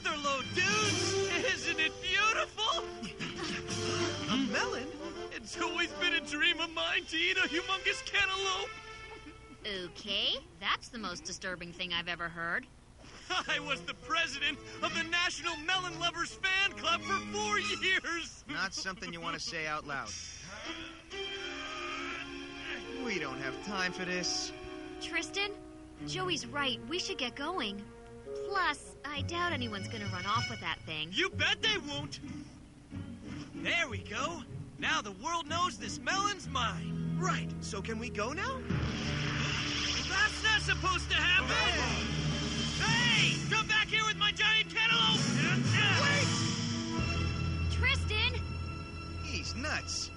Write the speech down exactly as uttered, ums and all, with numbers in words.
Featherload, dudes! Isn't it beautiful? A melon? It's always been a dream of mine to eat a humongous cantaloupe. Okay, that's the most disturbing thing I've ever heard. I was the president of the National Melon Lovers Fan Club for four years. Not something you want to say out loud. We don't have time for this. Tristan, Joey's right. We should get going. Plus, I doubt anyone's gonna run off with that thing. You bet they won't. There we go. Now the world knows this melon's mine. Right. So can we go now? That's not supposed to happen. Hey! Come back here with my giant cantaloupe! Wait! Tristan! He's nuts.